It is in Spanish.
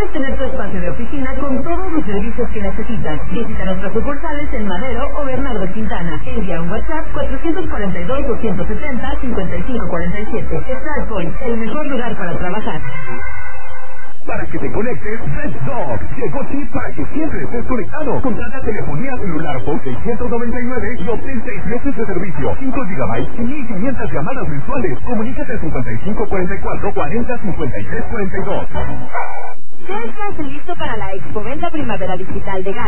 puedes tener tu espacio de oficina con todos los servicios que necesitas. Visita nuestras sucursales en Madero o Bernardo Quintana. Envía un WhatsApp 442-270-5547. StarPoint, el mejor lugar para trabajar. Para que te conectes, RedDog llegó chip para que siempre estés conectado. Contrata telefonía celular por 699 y obtén 6 meses de servicio, 5 GB y 1500 llamadas mensuales. Comunícate al 5544 40 53 42. Ya estás listo para la Expoventa Primavera Digital de GAL.